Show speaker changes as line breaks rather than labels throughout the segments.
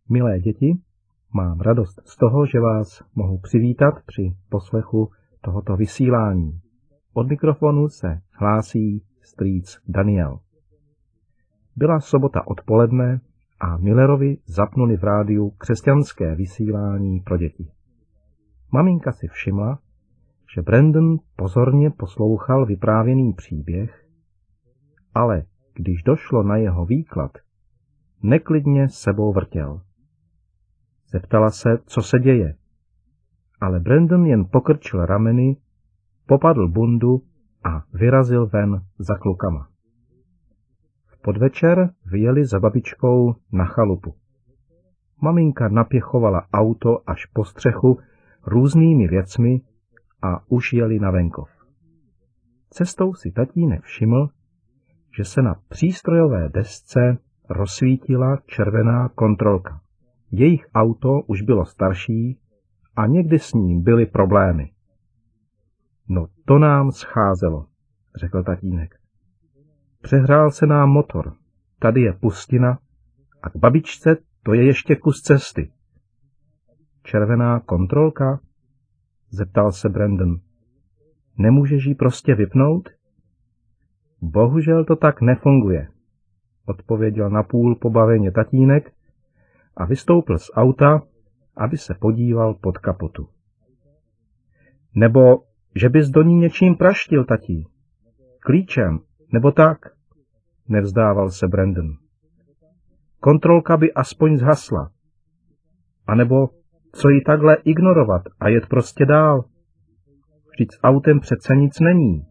Milé děti, mám radost z toho, že vás mohu přivítat při poslechu tohoto vysílání. Od mikrofonu se hlásí strýc Daniel. Byla sobota odpoledne a Millerovi zapnuli v rádiu křesťanské vysílání pro děti. Maminka si všimla, že Brandon pozorně poslouchal vyprávěný příběh, ale když došlo na jeho výklad, neklidně sebou vrtěl. Zeptala se, co se děje, ale Brandon jen pokrčil rameny, popadl bundu a vyrazil ven za klukama. V podvečer vyjeli za babičkou na chalupu. Maminka napěchovala auto až po střechu různými věcmi a už jeli na venkov. Cestou si tatínek všiml, že se na přístrojové desce rozsvítila červená kontrolka. Jejich auto už bylo starší a někdy s ním byly problémy. No to nám scházelo, řekl tatínek. Přehrál se nám motor, tady je pustina a k babičce to je ještě kus cesty. Červená kontrolka? Zeptal se Brandon. Nemůžeš ji prostě vypnout? Bohužel to tak nefunguje, odpověděl napůl pobaveně tatínek a vystoupil z auta, aby se podíval pod kapotu. Nebo že bys do ní něčím praštil, tatí? Klíčem, nebo tak? Nevzdával se Brandon. Kontrolka by aspoň zhasla. A nebo co jí takhle ignorovat a jet prostě dál? Vždyť s autem přece nic není.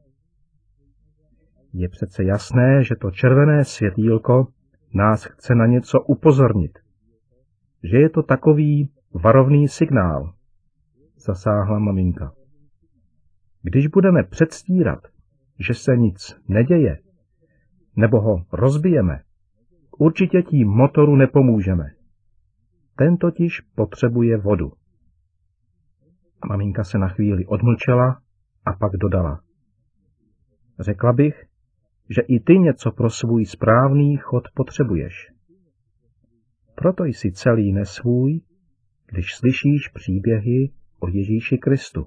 Je přece jasné, že to červené světýlko nás chce na něco upozornit. Že je to takový varovný signál, zasáhla maminka. Když budeme předstírat, že se nic neděje, nebo ho rozbijeme, určitě tím motoru nepomůžeme. Ten totiž potřebuje vodu. Maminka se na chvíli odmlčela a pak dodala. Řekla bych, že i ty něco pro svůj správný chod potřebuješ. Proto jsi celý nesvůj, když slyšíš příběhy o Ježíši Kristu.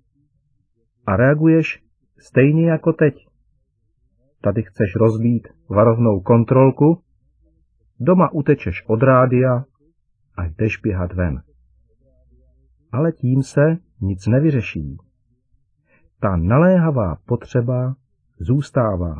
A reaguješ stejně jako teď. Tady chceš rozbít varovnou kontrolku, doma utečeš od rádia a jdeš běhat ven. Ale tím se nic nevyřeší. Ta naléhavá potřeba zůstává.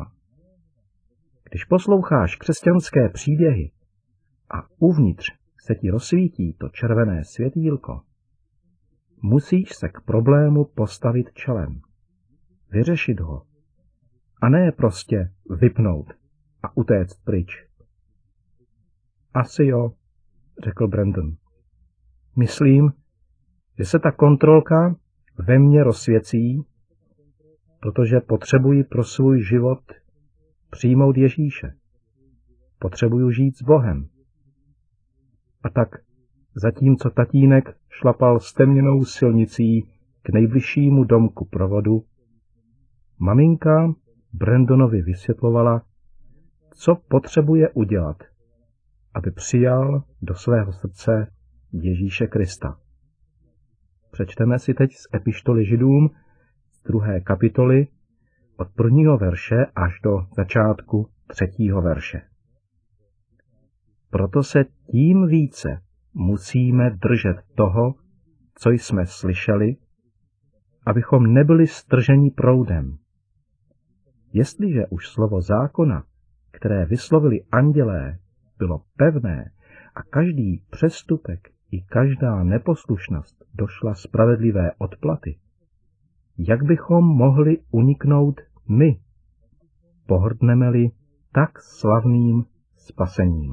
Když posloucháš křesťanské příběhy a uvnitř se ti rozsvítí to červené světýlko, musíš se k problému postavit čelem, vyřešit ho a ne prostě vypnout a utéct pryč. Asi jo, řekl Brandon. Myslím, že se ta kontrolka ve mně rozsvěcí, protože potřebuji pro svůj život přijmout Ježíše. Potřebuju žít s Bohem. A tak, zatímco tatínek šlapal stemněnou silnicí k nejbližšímu domku provodu, maminka Brandonovi vysvětlovala, co potřebuje udělat, aby přijal do svého srdce Ježíše Krista. Přečteme si teď z epištoly Židům z 2. kapitoly od 1. verše až do začátku 3. verše. Proto se tím více musíme držet toho, co jsme slyšeli, abychom nebyli strženi proudem. Jestliže už slovo zákona, které vyslovili andělé, bylo pevné a každý přestupek i každá neposlušnost došla spravedlivé odplaty, jak bychom mohli uniknout my, pohrdneme-li tak slavným spasením.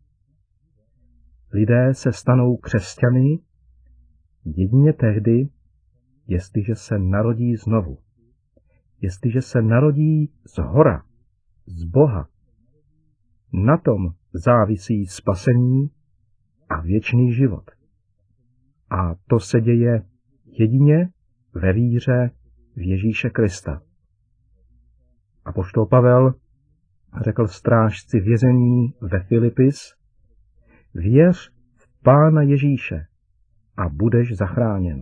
Lidé se stanou křesťany jedině tehdy, jestliže se narodí znovu, jestliže se narodí zhora, z Boha. Na tom závisí spasení a věčný život. A to se děje jedině ve víře v Ježíše Krista. Apoštol Pavel řekl strážci vězení ve Filipis, věř v Pána Ježíše a budeš zachráněn.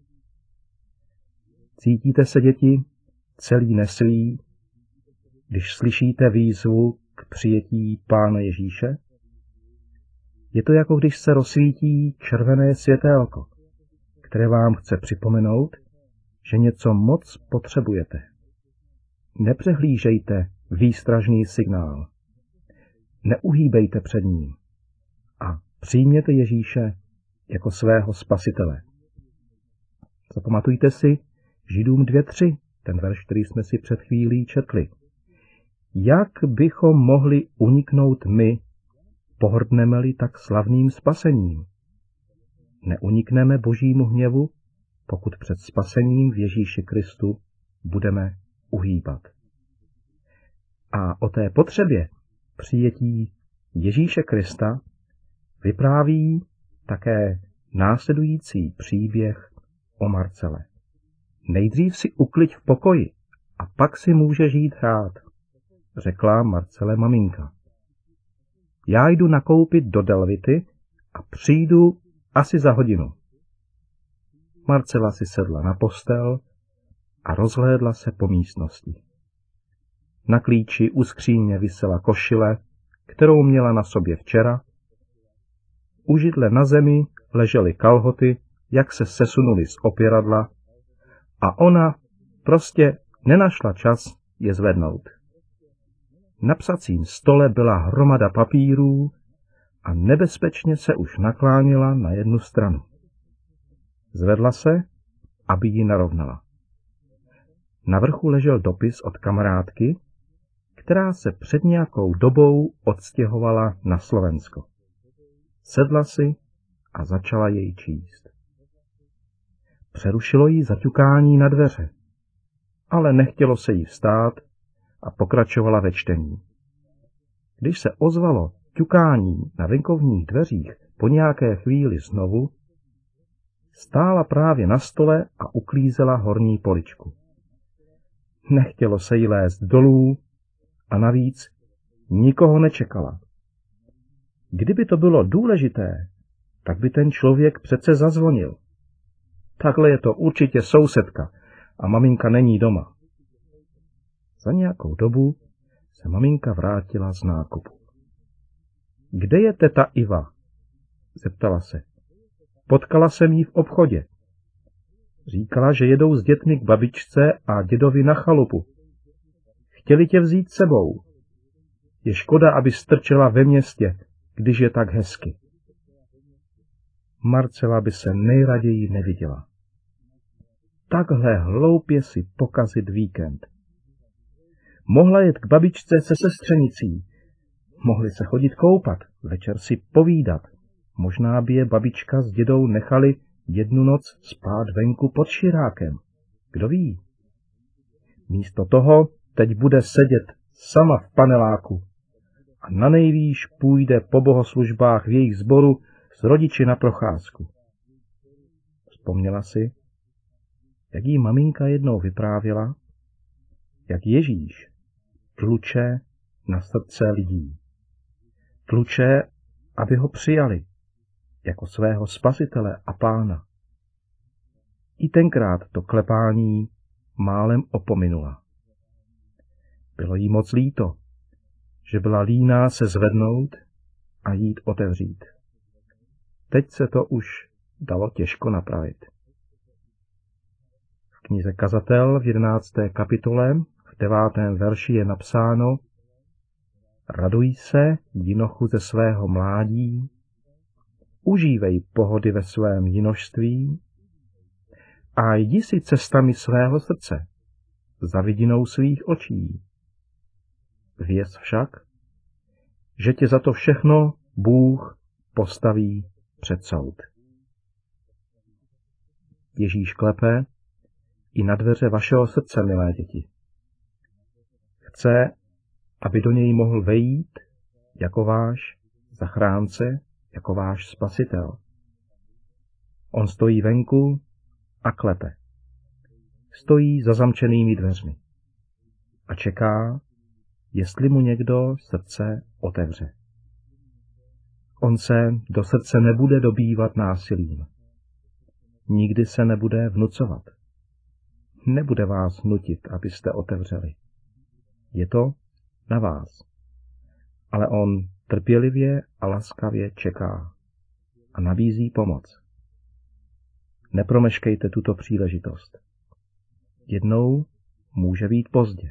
Cítíte se, děti, celý neslí, když slyšíte výzvu k přijetí Pána Ježíše? Je to jako když se rozsvítí červené světélko, které vám chce připomenout, že něco moc potřebujete. Nepřehlížejte výstražný signál. Neuhýbejte před ním a přijměte Ježíše jako svého spasitele. Zapamatujte si Židům 2:3, ten verš, který jsme si před chvílí četli. Jak bychom mohli uniknout my, pohrdneme-li tak slavným spasením? Neunikneme Božímu hněvu, pokud před spasením v Ježíši Kristu budeme uhýbat. A o té potřebě přijetí Ježíše Krista vypráví také následující příběh o Marcele. Nejdřív si ukliď v pokoji a pak si můžeš jít hrát, řekla Marcele maminka. Já jdu nakoupit do Delvity a přijdu asi za hodinu. Marcela si sedla na postel a rozhlédla se po místnosti. Na klíči u skříně visela košile, kterou měla na sobě včera. U židle na zemi ležely kalhoty, jak se sesunuly z opěradla, a ona prostě nenašla čas je zvednout. Na psacím stole byla hromada papírů a nebezpečně se už nakláněla na jednu stranu. Zvedla se, aby ji narovnala. Na vrchu ležel dopis od kamarádky, která se před nějakou dobou odstěhovala na Slovensko. Sedla si a začala jej číst. Přerušilo jí zaťukání na dveře, ale nechtělo se jí vstát a pokračovala ve čtení. Když se ozvalo ťukání na venkovních dveřích po nějaké chvíli znovu, stála právě na stole a uklízela horní poličku. Nechtělo se jí lézt dolů a navíc nikoho nečekala. Kdyby to bylo důležité, tak by ten člověk přece zazvonil. Takhle je to určitě sousedka a maminka není doma. Za nějakou dobu se maminka vrátila z nákupu. Kde je teta Iva? Zeptala se. Potkala jsem jí v obchodě. Říkala, že jedou s dětmi k babičce a dědovi na chalupu. Chtěli tě vzít sebou. Je škoda, aby strčela ve městě, když je tak hezky. Marcela by se nejraději neviděla. Takhle hloupě si pokazit víkend. Mohla jet k babičce se sestřenicí. Mohli se chodit koupat, večer si povídat. Možná by je babička s dědou nechali jednu noc spát venku pod širákem. Kdo ví? Místo toho teď bude sedět sama v paneláku a na nejvýš půjde po bohoslužbách v jejich sboru s rodiči na procházku. Vzpomněla si, jak jí maminka jednou vyprávěla, jak Ježíš tluče na srdce lidí. Tluče, aby ho přijali jako svého spasitele a pána. I tenkrát to klepání málem opominula. Bylo jí moc líto, že byla líná se zvednout a jít otevřít. Teď se to už dalo těžko napravit. V knize Kazatel v 11. kapitole v 9. verši je napsáno: Raduj se, jinochu ze svého mládí, užívej pohody ve svém jinožství a jdi si cestami svého srdce, za vidinou svých očí. Věz však, že tě za to všechno Bůh postaví před soud. Ježíš klepe i na dveře vašeho srdce, milé děti. Chce, aby do něj mohl vejít jako váš zachránce, jako váš spasitel. On stojí venku a klepe. Stojí za zamčenými dveřmi a čeká, jestli mu někdo srdce otevře. On se do srdce nebude dobývat násilím. Nikdy se nebude vnucovat. Nebude vás nutit, abyste otevřeli. Je to na vás. Ale on trpělivě a laskavě čeká a nabízí pomoc. Nepromeškejte tuto příležitost. Jednou může být pozdě.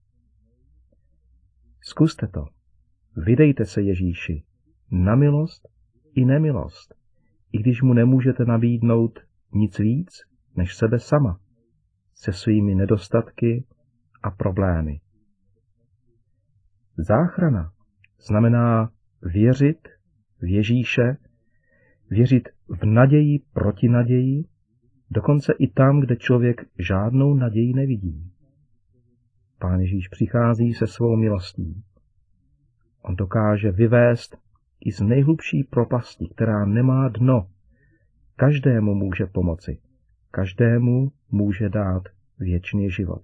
Zkuste to. Vydejte se Ježíši na milost i nemilost, i když mu nemůžete nabídnout nic víc než sebe sama, se svými nedostatky a problémy. Záchrana znamená věřit v Ježíše, věřit v naději proti naději, dokonce i tam, kde člověk žádnou naději nevidí. Pán Ježíš přichází se svou milostí. On dokáže vyvést i z nejhlubší propasti, která nemá dno. Každému může pomoci. Každému může dát věčný život.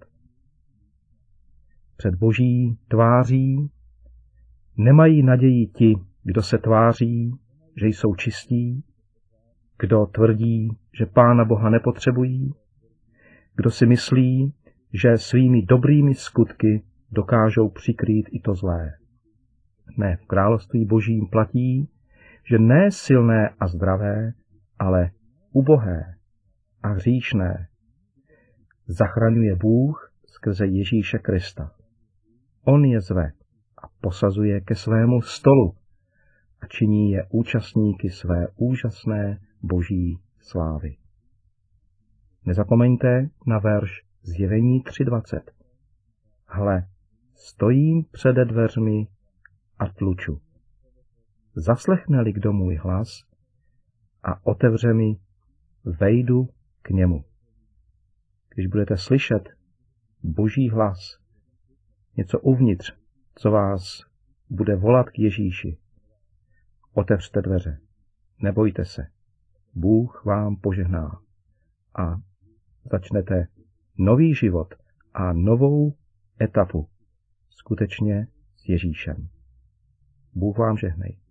Před Boží tváří nemají naději ti, kdo se tváří, že jsou čistí, kdo tvrdí, že Pána Boha nepotřebují, kdo si myslí, že svými dobrými skutky dokážou přikrýt i to zlé. Ne, v království Božím platí, že ne silné a zdravé, ale ubohé a hříšné zachraňuje Bůh skrze Ježíše Krista. On je zve a posazuje ke svému stolu a činí je účastníky své úžasné Boží slávy. Nezapomeňte na verš Zjevení 3:20. Hle, stojím přede dveřmi a tluču. Zaslechne-li kdo můj hlas a otevře mi, vejdu k němu. Když budete slyšet Boží hlas, něco uvnitř, co vás bude volat k Ježíši, otevřte dveře, nebojte se, Bůh vám požehná a začnete nový život a novou etapu skutečně s Ježíšem. Bůh vám žehnej.